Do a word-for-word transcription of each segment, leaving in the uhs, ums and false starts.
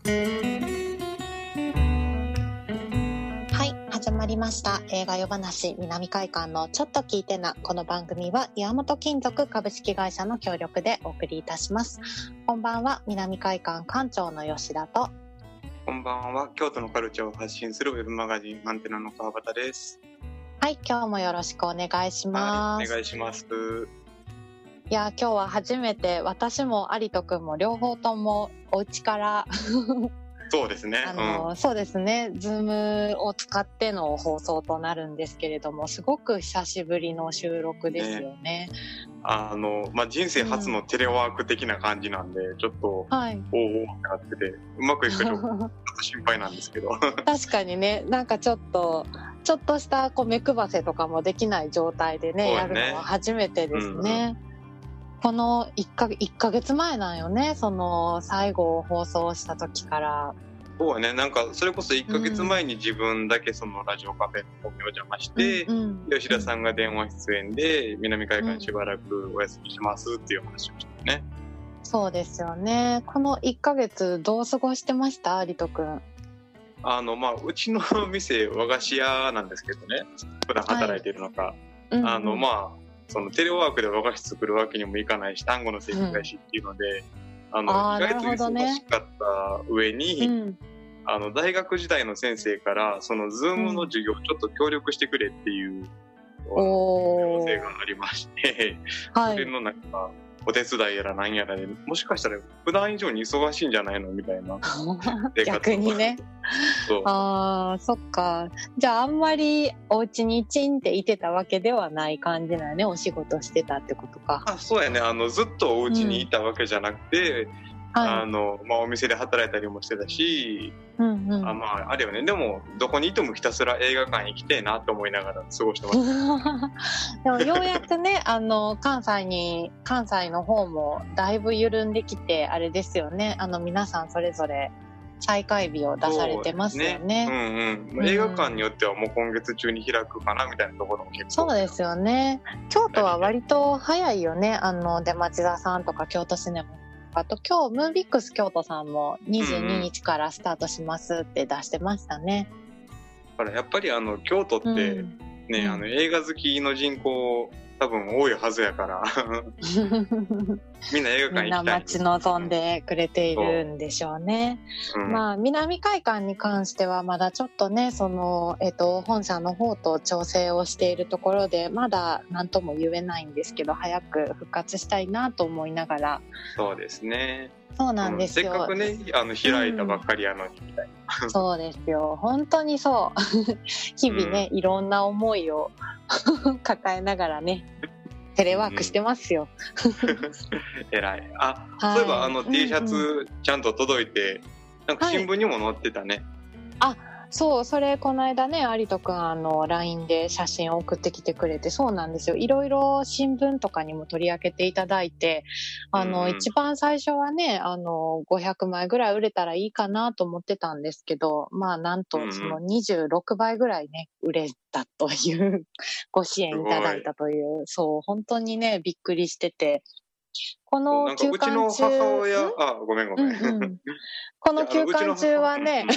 はい、始まりました映画夜話南海館のちょっと聞いてな。この番組は岩本金属株式会社の協力でお送りいたします。こんばんは、南海館館長の吉田と、 こんばんは、京都のカルチャーを発信するウェブマガジンアンテナの川端です。 はい、今日もよろしくお願いします。 はい、お願いします。 いや、今日は初めて私も有人くんも両方ともお家からそうですね、 あの、うん、そうですね、ズームを使っての放送となるんですけれども、すごく久しぶりの収録ですよね。ね、 あの、まあ、人生初のテレワーク的な感じなんで、うん、ちょっと、はい、おーおーってなってて、うまくいくかちょっと心配なんですけど確かにね、なんかちょっとちょっとしたこう目配せとかもできない状態で ね, ねやるのは初めてですね、うんうん、このいっかげつまえなんよね、その最後放送した時から。 そうはね、なんかそれこそいっかげつまえに自分だけそのラジオカフェの方にお邪魔して、うんうん、吉田さんが電話出演で南海館しばらくお休みしますっていう話をしてね、 うん、そうですよね。このいっかげつどう過ごしてました、有人くん？ あのまあ、うちの店和菓子屋なんですけどね、普段働いているのか、はい、あのまあそのテレワークで和菓子作るわけにもいかないし、単語の整理返しっていうので、うん、あのあ意外と忙しかった上に、うん、あの大学時代の先生からその Zoom の授業をちょっと協力してくれっていう、うん、要請がありまして、はい、それのなんかお手伝いやら何やらで、もしかしたら普段以上に忙しいんじゃないのみたいな逆にねそうあー、そっか。じゃああんまりお家にチンっていてたわけではない感じだよね。お仕事してたってことか。 あ、そうやね。あのずっとお家にいたわけじゃなくて、うん、あのまあ、お店で働いたりもしてたし、うんうん、あまああれよね。でもどこにいてもひたすら映画館行きてえなと思いながら過ごしてましたでもようやくねあの関西に関西の方もだいぶ緩んできて、あれですよね、あの皆さんそれぞれ再開日を出されてますよね。 うんうん、映画館によってはもう今月中に開くかなみたいなところも結構。 そうですよね。京都は割と早いよね。あの出町田さんとか京都シネマ、あと今日ムービックス京都さんもにじゅうににちからスタートしますって出してましたね。 だからやっぱりあの京都って、うんね、うん、あの映画好きの人口多分多いはずやからみんな映画館行きたい、 みんな待ち望んでくれているんでしょうね。う、うん、まあ南海館に関してはまだちょっとね、そのえっと本社の方と調整をしているところで、まだ何とも言えないんですけど、早く復活したいなと思いながら。 そうですね。 そうなんですよ、 うん、せっかくねあの開いたばっかりやのにみたいな、 うん、そうですよ、本当にそう日々ね、うん、いろんな思いを抱えながらねテレワークしてますよ、 うん、偉い。あ、はい、そういえばあの T シャツちゃんと届いて、うんうん、なんか新聞にも載ってたね、 はい、あ、そう、それこの間ね有人くんあの ライン で写真を送ってきてくれて、そうなんですよ、いろいろ新聞とかにも取り上げていただいて、あの、うん、一番最初はねあのごひゃくまいぐらい売れたらいいかなと思ってたんですけど、まあなんとそのにじゅうろくばいぐらいね売れたというご支援いただいたという、そう本当にねびっくりしてて、この休館中、 うちの母親、あ、ごめんごめん、うんうん、 この休館中はね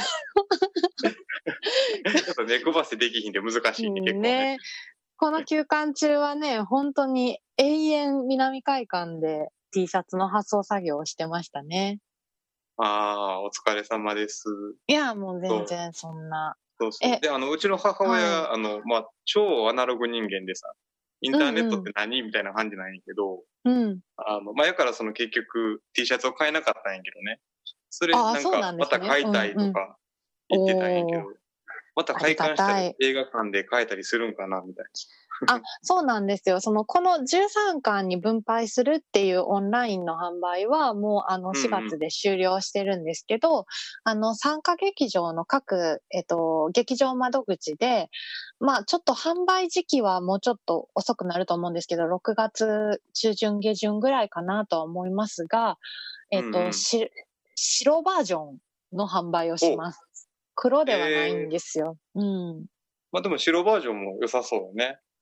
ちょっと目配せできひんで難しいね、結構ね。ね、 この休館中はね本当に永遠南海館で T シャツの発送作業をしてましたね。 ああ、お疲れ様です。 いやもう全然そんな。 そうそう。で、あのうちの母親、はい、あのまあ超アナログ人間でさ、インターネットって何、うんうん、みたいな感じなんやけど、うん、あのまあやからその結局 T シャツを買えなかったんやけどね。それなんかまた買いたいとか言ってたんやけど、うんうん、また開館したら映画館で買えたりするんかなみたいな。 あ、そうなんですよ。そのこのじゅうさんかんに分配するっていうオンラインの販売はもうあのしがつで終了してるんですけど、うんうん、あの参加劇場の各、えっと、劇場窓口で、まあちょっと販売時期はもうちょっと遅くなると思うんですけど、ろくがつ中旬下旬ぐらいかなとは思いますが、えっと、うんうん、し白バージョンの販売をします。黒ではないんですよ。えー、うん。 まあでも白バージョンも良さそうよね。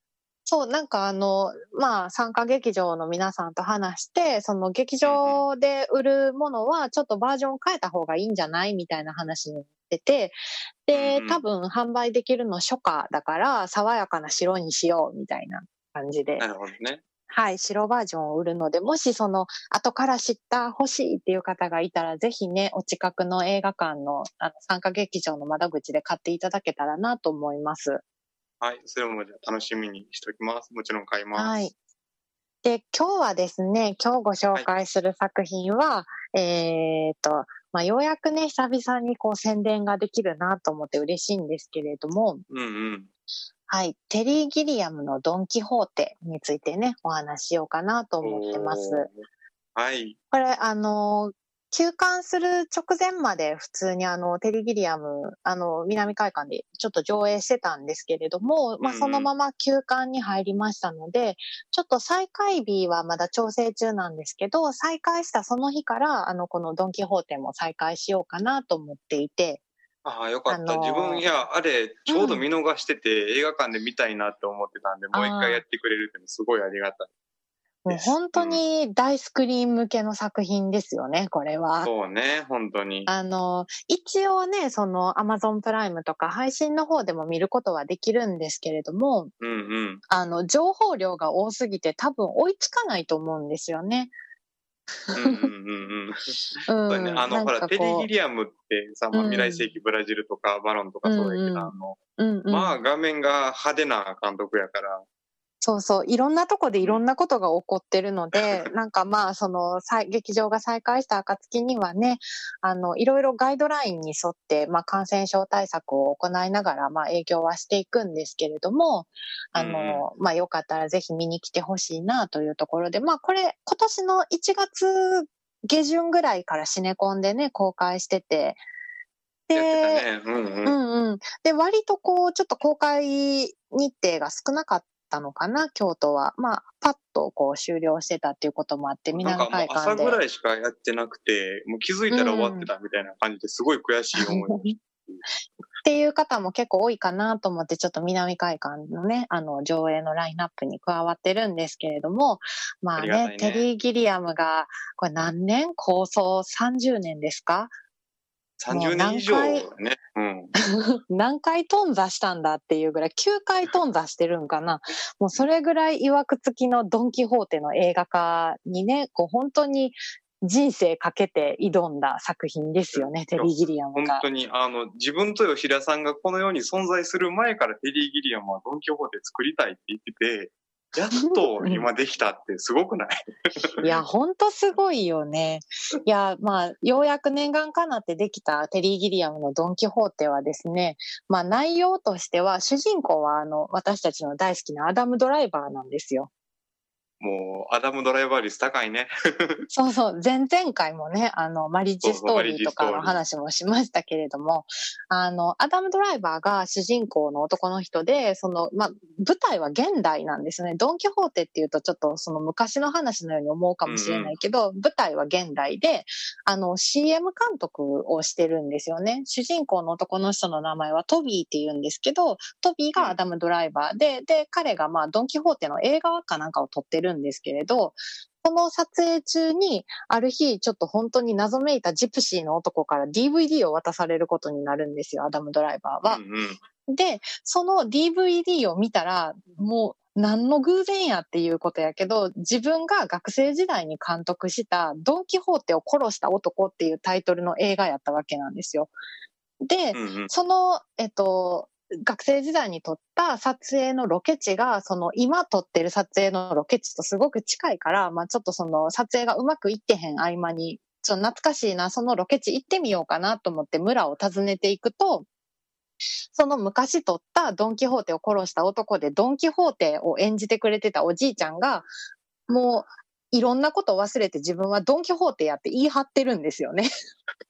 そう、なんかあの、まあ、参加劇場の皆さんと話して、その劇場で売るものはちょっとバージョンを変えた方がいいんじゃないみたいな話になってて、で、多分販売できるの初夏だから、爽やかな白にしようみたいな感じで。 なるほどね。 はい、白バージョンを売るので、もしその後から知った欲しいっていう方がいたら、ぜひね、お近くの映画館の、あの参加劇場の窓口で買っていただけたらなと思います。 はい、それもじゃあ楽しみにしておきます。もちろん買います。はい。 で、今日はですね、今日ご紹介する作品は、はい、えっと、まあ、ようやくね、久々にこう宣伝ができるなと思って嬉しいんですけれども、 うんうん。 はい。テリー・ギリアムのドン・キホーテについてね、お話ししようかなと思ってます。 はい。 これ、あの、休館する直前まで普通にあの、テリー・ギリアム、あの、南海館でちょっと上映してたんですけれども、まあ、そのまま休館に入りましたので、ちょっと再開日はまだ調整中なんですけど、再開したその日から、あの、このドン・キホーテも再開しようかなと思っていて、 ああ、よかった。自分、いや、あれ、ちょうど見逃してて、うん、映画館で見たいなって思ってたんで、もう一回やってくれるってすごいありがたい。 もう本当に大スクリーン向けの作品ですよね、これは。 そうね、本当に。 あの、一応ね、その Amazon プライムとか配信の方でも見ることはできるんですけれども、 うんうん、 あの、情報量が多すぎて多分追いつかないと思うんですよね。 うんうんうんうん。そうね。あの、ほら、テリー・ギリアムってさ、まあ、未来世紀ブラジルとかバロンとかそうやけど、うん、あの、うんうん、まあ、画面が派手な監督やから。 そうそう。いろんなとこでいろんなことが起こってるので、うん、なんかまあ、その、劇場が再開した暁にはね、あの、いろいろガイドラインに沿って、まあ、感染症対策を行いながら、まあ、営業はしていくんですけれども、あの、うん、まあ、よかったらぜひ見に来てほしいなというところで、まあ、これ、今年のいちがつ下旬ぐらいからシネコンでね、公開してて、 で、ねうんうんうんうん、で、割とこう、ちょっと公開日程が少なかったのかな、京都は。まあ、パッとこう終了してたっていうこともあって、南海館で。なんかもう朝ぐらいしかやってなくて、もう気づいたら終わってたみたいな感じですごい悔しい思いをして。 っていう方も結構多いかなと思って、ちょっと南海館のね、あの、上映のラインナップに加わってるんですけれども、まあね、あねテリー・ギリアムが、これ何年構想さんじゅうねんですかさんじゅうねん以上ね。うん。 何回頓挫したんだっていうぐらい、きゅうかい頓挫してるんかな。もうそれぐらい曰く付きのドンキホーテの映画化にね、こう本当に人生かけて挑んだ作品ですよね、テリー・ギリアムが。 本当に、あの、自分と吉田さんがこの世に存在する前からテリー・ギリアムはドンキホーテ作りたいって言ってて、やっと今できたってすごくないいや、ほんとすごいよね。いや、まあ、ようやく念願かなってできたテリー・ギリアムのドン・キホーテはですね、まあ内容としては、主人公はあの、私たちの大好きなアダム・ドライバーなんですよ。 もう、アダムドライバー率高いね。 そうそう、前々回もね、あの、マリッジストーリーとかの話もしましたけれども、あの、アダムドライバーが主人公の男の人で、その、まあ、舞台は現代なんですね。ドンキホーテっていうとちょっとその昔の話のように思うかもしれないけど、うんうん、舞台は現代で、あの、シーエム 監督をしてるんですよね。主人公の男の人の名前はトビーって言うんですけど、トビーがアダムドライバーで、で、彼がまあ、ドンキホーテの映画かなんかを撮ってるんですけれど、この撮影中に、ある日、ちょっと本当に謎めいたジプシーの男から ディーブイディー を渡されることになるんですよ、アダムドライバーは。 うんうん、で、その ディーブイディー を見たら、もう何の偶然やっていうことやけど、自分が学生時代に監督したドンキホーテを殺した男っていうタイトルの映画やったわけなんですよ。で、 うんうん、 その、えっと、学生時代に撮った撮影のロケ地が、その今撮ってる撮影のロケ地とすごく近いから、まあちょっとその撮影がうまくいってへん合間に、ちょっと懐かしいな、そのロケ地行ってみようかなと思って村を訪ねていくと、その昔撮ったドンキホーテを殺した男でドンキホーテを演じてくれてたおじいちゃんが、もういろんなことを忘れて自分はドンキホーテやって言い張ってるんですよね。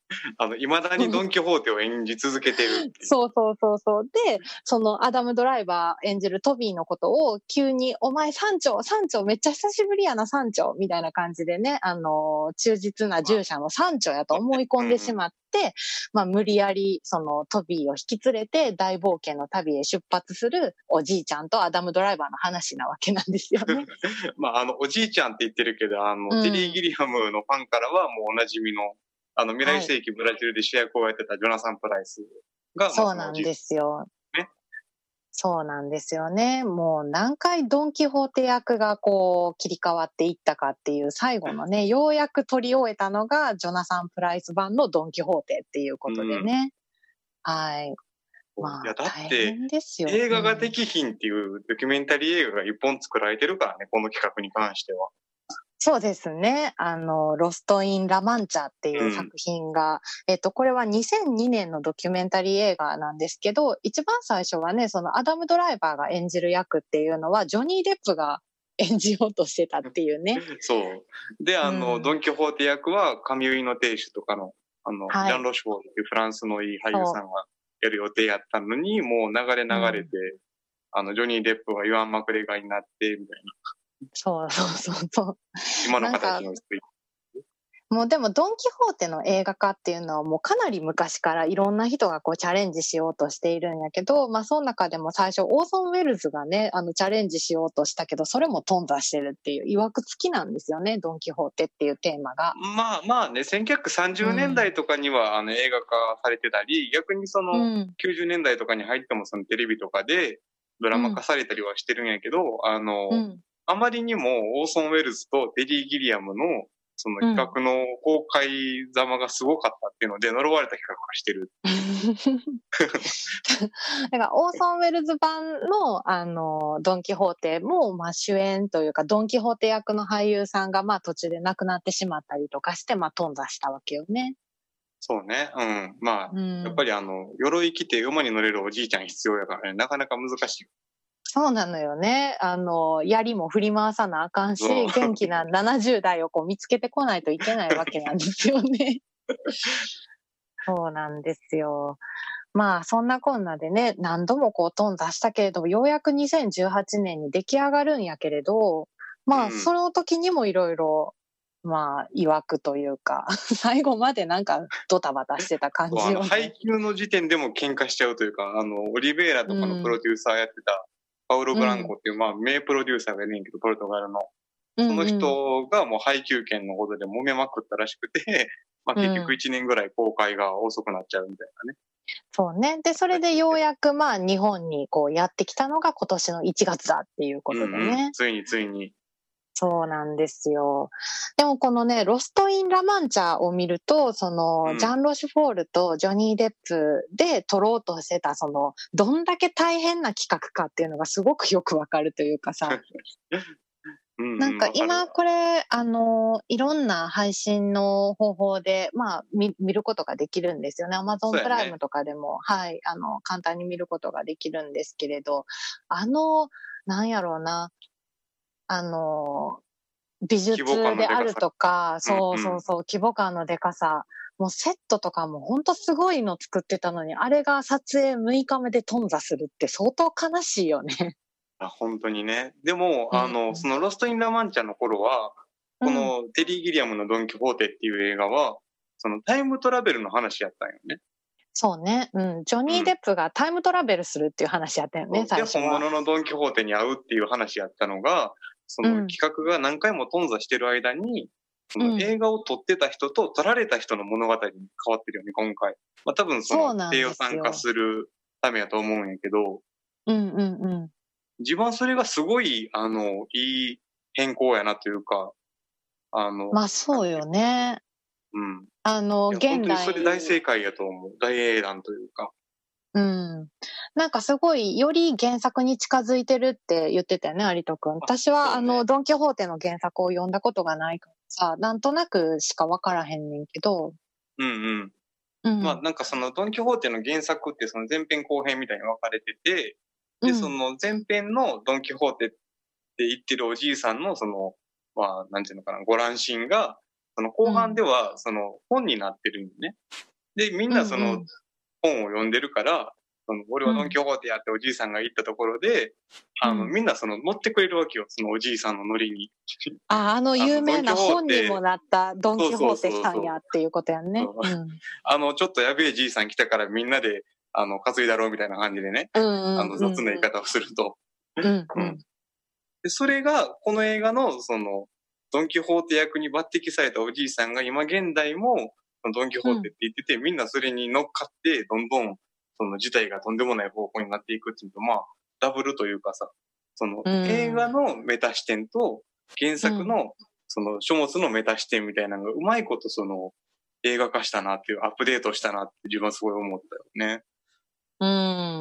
あの、未だにドン・キホーテを演じ続けてるっていう。 そうそうそうそう。で、そのアダム・ドライバー演じるトビーのことを急に、お前村長、村長めっちゃ久しぶりやな村長みたいな感じでね、あの、忠実な従者の村長やと思い込んでしまって、まあ無理やりそのトビーを引き連れて大冒険の旅へ出発するおじいちゃんとアダム・ドライバーの話なわけなんですよね。 まあ、あの、おじいちゃんって言ってるけど、あの、うん、テリー・ギリハムのファンからはもうおなじみの、あの、未来世紀ブラジルで主役をやってたジョナサン・プライスが、 そうなんですよ。ね。そうなんですよね。もう何回ドン・キホーテ役がこう切り替わっていったかっていう最後のね、ようやく取り終えたのがジョナサン・プライス版のドン・キホーテっていうことでね。うん、はい。まあ、 いや、だって、映画ができひんっていうドキュメンタリー映画が一本作られてるからね、この企画に関しては。 そうですね。あの、ロスト・イン・ラ・マンチャっていう作品が、うん、えっと、これはにせんにねんのドキュメンタリー映画なんですけど、一番最初はね、そのアダム・ドライバーが演じる役っていうのは、ジョニー・デップが演じようとしてたっていうね。 そう。で、あの、うん、ドン・キホーテ役は、カミュイの亭主とかの、あの、はい、ジャン・ロシュフォードっていうフランスのいい俳優さんがやる予定やったのに、もう流れ流れて、うん、あの、ジョニー・デップがイワン・マクレガーになって、みたいな。 そうそうそうそう。 今の形の人。 もうでもドン・キホーテの映画化っていうのはもうかなり昔からいろんな人がこうチャレンジしようとしているんやけど、まあその中でも最初オーソン・ウェルズがね、あのチャレンジしようとしたけど、それも頓挫してるっていう、曰く付きなんですよね、ドン・キホーテっていうテーマが。 まあまあね、せんきゅうひゃくさんじゅうねんだいとかには、うん、あの映画化されてたり、逆にそのきゅうじゅうねんだいとかに入ってもそのテレビとかでドラマ化されたりはしてるんやけど、うん、あの、うんあまりにもオーソン・ウェルズとテリー・ギリアムのその企画の公開ざまがすごかったっていうので呪われた企画がしてる。 だからオーソン・ウェルズ版のあのドン・キホーテも、まあ、主演というかドン・キホーテ役の俳優さんがまあ途中で亡くなってしまったりとかして、まあ、頓挫したわけよね。 そうね。うん。まあ、うん、やっぱりあの、鎧着て馬に乗れるおじいちゃん必要やからね、なかなか難しい。 そうなのよね。あの、槍も振り回さなあかんし、元気なななじゅう代をこう見つけてこないといけないわけなんですよね。そうなんですよ。まあ、そんなこんなでね、何度もこう頓挫したけれど、ようやくにせんじゅうはちねんに出来上がるんやけれど、まあ、その時にもいろいろ、まあ、曰くというか、最後までなんかドタバタしてた感じよ、ね。 配給の時点でも喧嘩しちゃうというか、あの、オリベイラとかのプロデューサーやってた、うんパウロ・ブランコっていう、うん、まあ、名プロデューサーがいるんやけど、ポルトガルの。その人がもう配給権のことで揉めまくったらしくて、まあ結局いちねんぐらい公開が遅くなっちゃうみたいなね。 そうね。で、それでようやくまあ日本にこうやってきたのが今年のいちがつだっていうことでね。うんうん、 ついについに。 そうなんですよ。でもこのね、ロスト・イン・ラ・マンチャを見ると、その、うん、ジャン・ロシュフォールとジョニー・デップで撮ろうとしてた、その、どんだけ大変な企画かっていうのがすごくよくわかるというかさ。なんか今これ、あの、いろんな配信の方法で、まあ、見、見ることができるんですよね。アマゾンプライムとかでも、ね、はい、あの、簡単に見ることができるんですけれど、あの、なんやろうな、あの、美術であるとか、そうそうそう、規模感のでかさ、もうセットとかも本当すごいの作ってたのに、あれが撮影むいかめで頓挫するって相当悲しいよね。 あ本当にね。でも、あの、うん、そのロスト・イン・ラ・マンチャの頃は、このテリー・ギリアムのドン・キホーテっていう映画は、そのタイムトラベルの話やったんよね。 そうね。うん。ジョニー・デップがタイムトラベルするっていう話やったよね、うん、最初は。 で、本物のドン・キホーテに会うっていう話やったのが、その企画が何回も頓挫してる間に、その映画を撮ってた人と撮られた人の物語に変わってるよね、今回。まあ多分その低予算化するためやと思うんやけど、 うんうんうん。 自分はそれがすごい、あの、いい変更やなというか、あの。 まあそうよね。 うん。 あの、現代。 本当にそれ大正解やと思う。大英断というか。 うん。なんかすごい、より原作に近づいてるって言ってたよね、有人くん。私は、あ,、ね、あの、ドン・キホーテの原作を読んだことがないからさ、なんとなくしかわからへんねんけど。 うんうん。うん、まあなんかそのドン・キホーテの原作ってその前編後編みたいに分かれてて、で、その前編のドン・キホーテって言ってるおじいさんのその、まあなんていうのかな、ご乱心が、 その後半ではその本になってるんでね。で、みんなその本を読んでるから、その俺はドン・キホーテやっておじいさんが言ったところで、うん、あのみんなその乗ってくれるわけよ、そのおじいさんのノリに。 あ、あの有名な本にもなったドン・キホーテさんやっていうことやんね。 あのちょっとやべえじいさん来たからみんなであの担いだろうみたいな感じでね、うんうんうん、あの雑な言い方をすると。うんうん、でそれがこの映画のそのドン・キホーテ役に抜擢されたおじいさんが今現代もドン・キホーテって言ってて、うん、みんなそれに乗っかってどんどんその事態がとんでもない方向になっていくっていうと、まあダブルというかさ、その映画のメタ視点と原作のその書物のメタ視点みたいなのがうまいことその映画化したなっていう、アップデートしたなって自分はすごい思ったよね。 うん、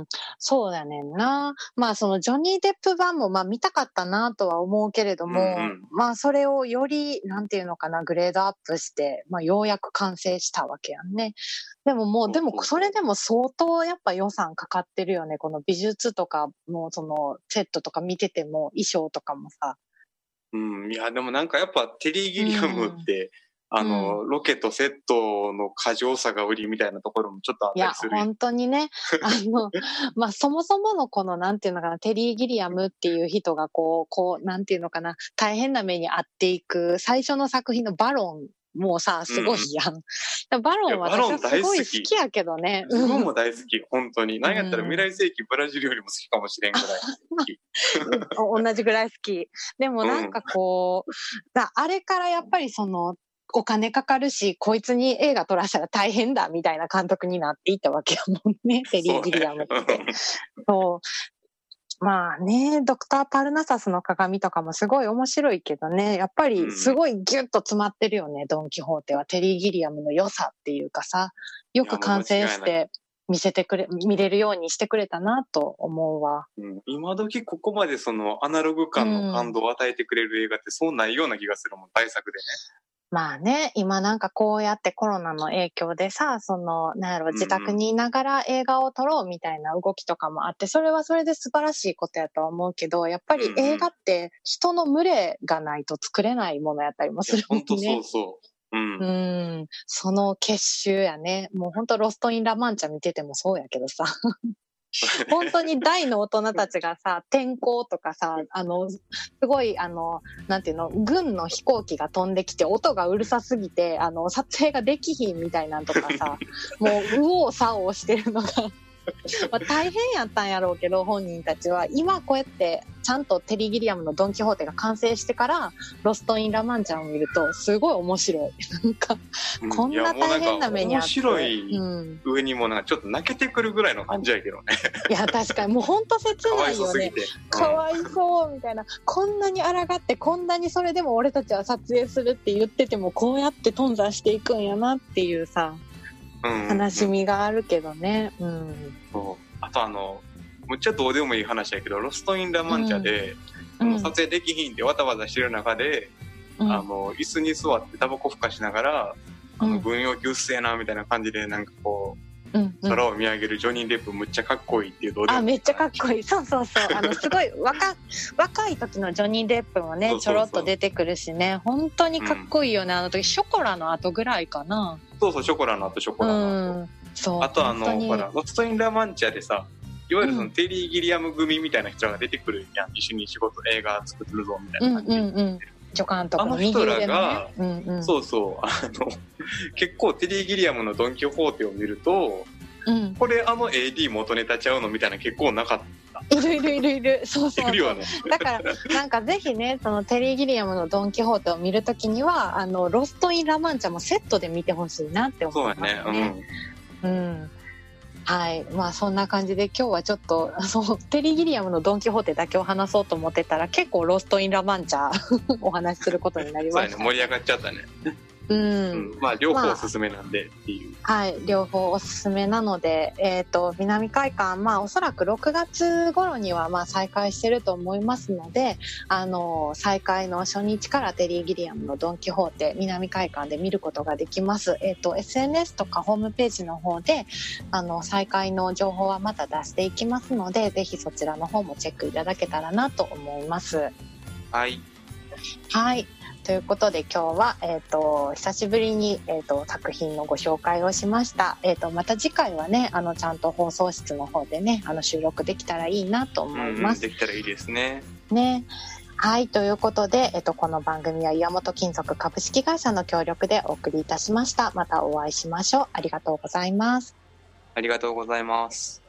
そうだねんな。まあそのジョニー・デップ版もまあ見たかったなとは思うけれども、うんうん、まあそれをよりなんていうのかな、グレードアップして、まあようやく完成したわけやんね。でももう、でもそれでも相当やっぱ予算かかってるよね。この美術とかもそのセットとか見てても衣装とかもさ。 うん、いやでもなんかやっぱテリー・ギリアムって、うんあの、うん、ロケとセットの過剰さが売りみたいなところもちょっとあったりする。 いや、本当にね。あの、まあ、そもそものこの、なんていうのかな、テリー・ギリアムっていう人がこう、こう、なんていうのかな、大変な目に遭っていく、最初の作品のバロンもうさ、すごいやん。うん、バロンは私はすごい好きやけどね。 自分も大好き、本当に。なんやったら未来世紀ブラジルよりも好きかもしれんぐらい好き。 同じぐらい好き。でもなんかこう、うん、あれからやっぱりその、お金かかるし、こいつに映画撮らしたら大変だみたいな監督になっていったわけやもんね、テリー・ギリアムって。そう。まあね、ドクター・パルナサスの鏡とかもすごい面白いけどね、やっぱりすごいギュッと詰まってるよね、うん、ドン・キホーテは。テリー・ギリアムの良さっていうかさ、よく完成して見せてくれ、見れるようにしてくれたなと思うわ。 うん、今時ここまでそのアナログ感の感動を与えてくれる映画ってそうないような気がするもん、大作でね。 まあね、今なんかこうやってコロナの影響でさ、その、なんやろ、自宅にいながら映画を撮ろうみたいな動きとかもあって、それはそれで素晴らしいことやとは思うけど、やっぱり映画って人の群れがないと作れないものやったりもするもんね。 本当そうそう。うん。 うん、その結集やね。もう本当ロストインラマンチャ見ててもそうやけどさ。本当に大の大人たちがさ、天候とかさ、あの、すごい、あの、なんていうの、軍の飛行機が飛んできて、音がうるさすぎて、あの、撮影ができひんみたいなんとかさ、もう、右往左往してるのが、まあ、大変やったんやろうけど、本人たちは、今こうやって、ちゃんとテリー・ギリアムのドン・キホーテが完成してから、ロスト・イン・ラ・マンチャンを見ると、すごい面白い。なんか、うん、こんな大変な目にあって。 面白い上にもなんかちょっと泣けてくるぐらいの感じやけどね。 いや、確かに、もうほんと切ないよね。かわいそうみたいな。こんなに抗って、こんなにそれでも俺たちは撮影するって言ってても、こうやって頓挫していくんやなっていうさ、悲しみがあるけどね。うん。 そう。あとあの、むっちゃどうでもいい話やけど、ロストイン・ラ・マンチャで、うん、あの撮影できひんってわたわたしてる中で、うん、あの、椅子に座ってタバコふかしながら、あの、軍用機うっせえな、みたいな感じで、なんかこう、うんうん、空を見上げるジョニー・デップむっちゃかっこいいっていうどうでもいい。 あ、めっちゃかっこいい。そうそうそう。あの、すごい若、若い時のジョニー・デップもね、そうそうそう、ちょろっと出てくるしね、本当にかっこいいよね。あの時、ショコラの後ぐらいかな。 そうそう、ショコラの後、ショコラの後。うん、そう。あとあの、ほら、ロストイン・ラ・マンチャでさ、いわゆるそのテリー・ギリアム組みたいな人が出てくるやん、一緒に仕事映画作るぞみたいな感じで、うんうんうん、 助監督の右腕の、ね、あの人らが、うんうん、そうそうあの結構テリー・ギリアムのドン・キホーテを見ると、うん、これあの エーディー 元ネタちゃうのみたいな結構なかった。 いるいるいるいる、そうそうそう、いるよね。だからなんかぜひね、そのテリー・ギリアムのドン・キホーテを見るときには、あのロスト・イン・ラ・マンチャもセットで見てほしいなって思いますね。そうやね、うん、うんはい。まあそんな感じで今日はちょっとそうテリー・ギリアムのドン・キホーテだけを話そうと思ってたら結構ロスト・イン・ラ・マンチャお話しすることになりました。 そうやね、盛り上がっちゃったね。 うん、 うん、まあ両方おすすめなんでっていう、 まあ、はい、両方おすすめなので、えっと南海館、まあおそらくろくがつ頃にはまあ再開してると思いますので、あの再開の初日からテリー・ギリアムのドン・キホーテ南海館で見ることができます。えっと エスエヌエス とかホームページの方であの再開の情報はまた出していきますので、ぜひそちらの方もチェックいただけたらなと思います。 はい。 はい。 ということで今日は、えー、と久しぶりに、えー、と作品のご紹介をしました。えー、とまた次回はね、あのちゃんと放送室の方でね、あの収録できたらいいなと思います。 うん、できたらいいですね。 ね。はい、ということで、えっと、この番組は岩本金属株式会社の協力でお送りいたしました。またお会いしましょう。ありがとうございます。 ありがとうございます。